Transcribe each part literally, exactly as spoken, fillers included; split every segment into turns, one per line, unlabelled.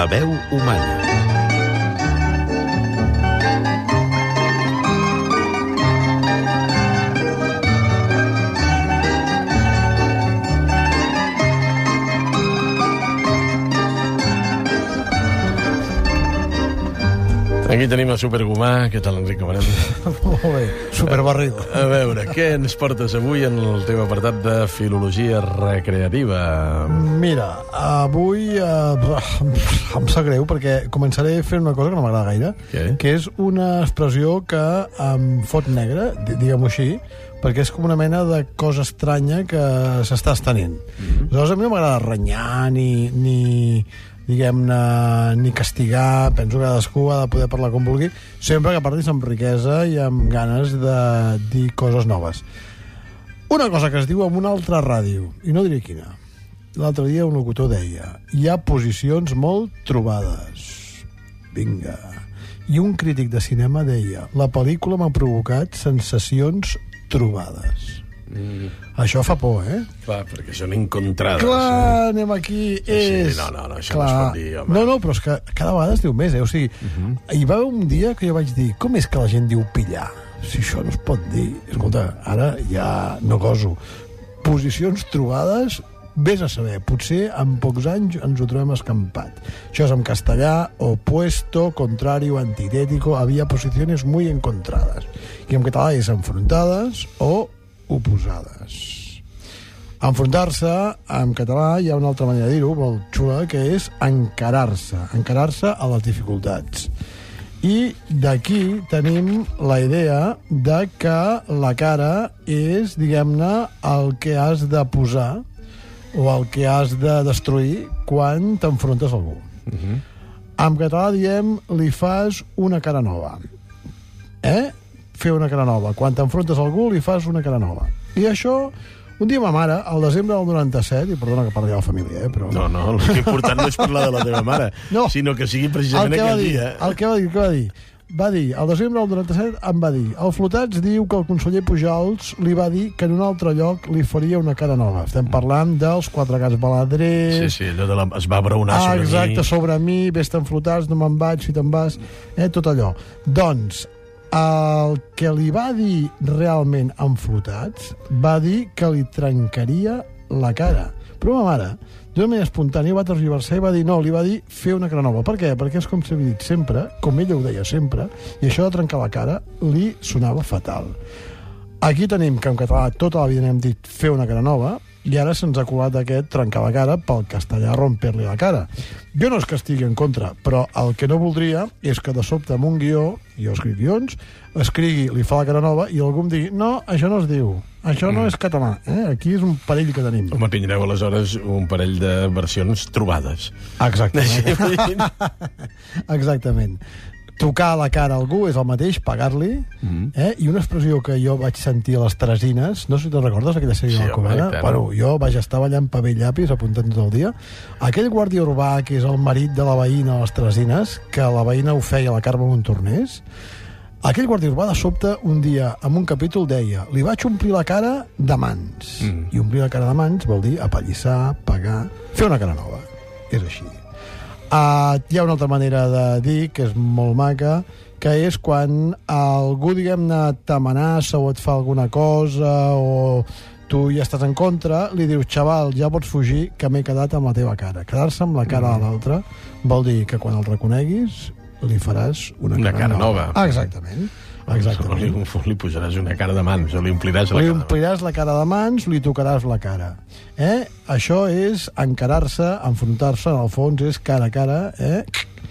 La veu humana.
Aquí tenim el supergumà. Què tal, Enric Camarena?
Molt bé, superbarrido.
A veure, què ens portes avui en el teu apartat de filologia recreativa?
Mira, avui eh, em sap greu perquè començaré fent una cosa que no m'agrada gaire,
Què?
que és una expressió que em fot negre, diguem-ho així, perquè és com una mena de cosa estranya que s'està estenent. Mm-hmm. Aleshores, a mi no m'agrada renyar ni... ni diguem-ne, ni castigar. Penso que cadascú ha de poder parlar com vulgui, sempre que parlis amb riquesa i amb ganes de dir coses noves. Una cosa que es diu en una altra ràdio, i no diré quina. L'altre dia un locutor deia: hi ha posicions molt trobades. Vinga. I un crític de cinema deia: la pel·lícula m'ha provocat sensacions trobades. Mm. Això fa por, eh?
Clar, perquè són encontrades.
Clar, anem aquí. És...
Sí, no, no, no, això
Clar.
no es pot dir, home.
No, no, però és que cada vegada es diu més, eh? O sigui,
Uh-huh.
hi va haver un dia que jo vaig dir: com és que la gent diu pillar? Si això no es pot dir. Escolta, ara ja no goso. Posicions trobades, vés a saber, potser en pocs anys ens ho trobem escampat. Això és en castellà: opuesto, contrario, antitético. Había posiciones muy encontradas. I en català és enfrontades o oposades. Enfrontar-se, en català hi ha una altra manera de dir-ho, molt xula, que és encarar-se, encarar-se a les dificultats. I d'aquí tenim la idea de que la cara és, diguem-ne, el que has de posar o el que has de destruir quan t'enfrontes a algú.
Uh-huh.
En català diem: li fas una cara nova. Eh? Fer una cara nova. Quan t'enfrontes a algú, li fas una cara nova. I això, un dia ma mare, al desembre del noranta-set, i perdona que parli de la família, eh, però...
No, no, el important no és parlar de la teva mare,
No.
sinó que sigui precisament
el que va
aquell
dir,
dia.
El que va dir, què va dir? Va dir, al desembre del noranta-set em va dir: el Flotats diu que el conseller Pujols li va dir que en un altre lloc li faria una cara nova. Estem parlant dels quatre gats baladrers...
Sí, sí, allò de la... es va abraonar
ah,
sobre
exacte,
mi.
sobre mi, vés-te'n Flotats, no me'n vaig, si te'n vas... Eh, tot allò. Doncs, el que li va dir realment en Flotats va dir que li trencaria la cara. Però ma mare, d'una manera espontània, va tergiversar i va dir: no, li va dir fer una cara nova. Per què? Perquè és com s'havia dit sempre, com ella ho deia sempre, i això de trencar la cara li sonava fatal. Aquí tenim que en català tota la vida n'hem dit fer una cara nova, i ara se'ns ha colat aquest trencar la cara, pel castellà romper-li la cara. Jo no és que estigui en contra, però el que no voldria és que de sobte amb un guió, jo escric guions, escrigui li fa la cara nova i algú em digui: no, això no es diu, això no és català. Eh? Aquí és un perill que tenim.
Home, tindreu aleshores un parell de versions trobades.
Exactament. Exactament. Tocar la cara a algú és el mateix, pagar-li,
Mm.
eh? I una expressió que jo vaig sentir a les Teresines, no sé si te'n recordes, aquella sèrie
Sí,
de la
home,
Comena?
i tant.
Bueno, jo vaig estar ballant paper i llapis, apuntant tot el dia. Aquell guàrdia urbà, que és el marit de la veïna de les Teresines, que la veïna ho feia a la Carme Montornès, aquell guàrdia urbà, de sobte, un dia, en un capítol, deia: li vaig omplir la cara de mans.
Mm.
I omplir la cara de mans vol dir apallissar, pagar, fer una cara nova. És així. Uh, hi ha una altra manera de dir, que és molt maca, que és quan algú, diguem-ne, t'amenaça o et fa alguna cosa o tu ja estàs en contra, li dius: xaval, ja pots fugir, que m'he quedat amb la teva cara. Quedar-se amb la cara de l'altre vol dir que quan el reconeguis li faràs una,
Una
cara,
cara nova.
Ah, exactament. Exactament.
Li, li posaràs una cara de mans, o li ompliràs la
Li
cara de mans.
ompliràs la cara de mans, li tocaràs la cara. Eh? Això és encarar-se, enfrontar-se, en el fons és cara a cara. Eh?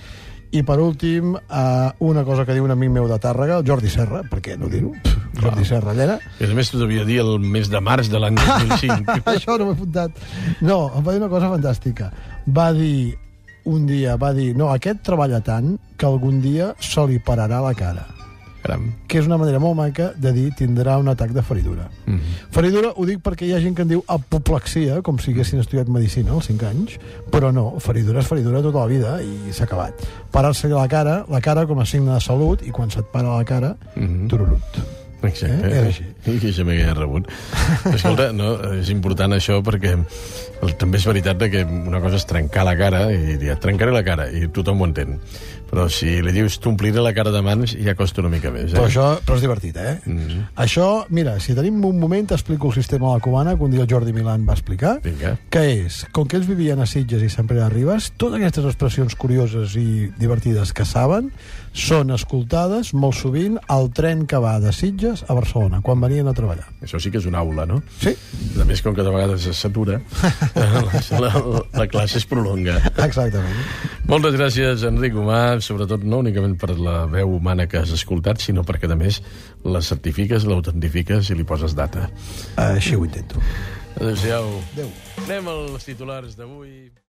I per últim, eh, una cosa que diu un amic meu de Tàrrega, el Jordi Serra, per què no dir-ho? Jordi Serra Llera.
I a més t'ho devia dir el mes de març de l'any dos mil cinc.
Això no m'he apuntat. No, em va dir una cosa fantàstica. Va dir, un dia, va dir: no, aquest treballa tant que algun dia se li pararà la cara.
Caram.
Que és una manera molt maca de dir tindrà un atac de feridura.
Mm -hmm.
Feridura ho dic perquè hi ha gent que en diu apoplexia, com si haguessin estudiat medicina als cinc anys, però no, feridura és feridura tota la vida i s'ha acabat. Parar-se la cara, la cara com a signe de salut, i quan se't para la cara,
Mm -hmm.
turulut.
Exacte.
Eh? És així.
I que això m'hagués rebut. Escolta, no, és important això perquè el, també és veritat que una cosa és trencar la cara i dir, et trencaré la cara, i tothom ho entén. Però si li dius t'ompliré la cara de mans, ja costa una mica més. Eh?
Però això però és divertit, eh?
Mm-hmm.
Això, mira, si tenim un moment, t'explico el sistema de la cubana, que un dia el Jordi Milán va explicar,
Vinga.
que és, com que ells vivien a Sitges i Sant Pere de Ribes, totes aquestes expressions curioses i divertides que saben són escoltades molt sovint al tren que va de Sitges a Barcelona, quan venien a treballar.
Això sí que és una aula, no?
Sí.
A més, com que de vegades s'atura, la, la, la classe es prolonga.
Exactament.
Moltes gràcies, Enric Humà, sobretot no únicament per la veu humana que has escoltat, sinó perquè, a més, la certifiques, l'autentifiques i li poses data.
Així ho intento.
Adéu-siau.
Adéu.
Anem als titulars d'avui.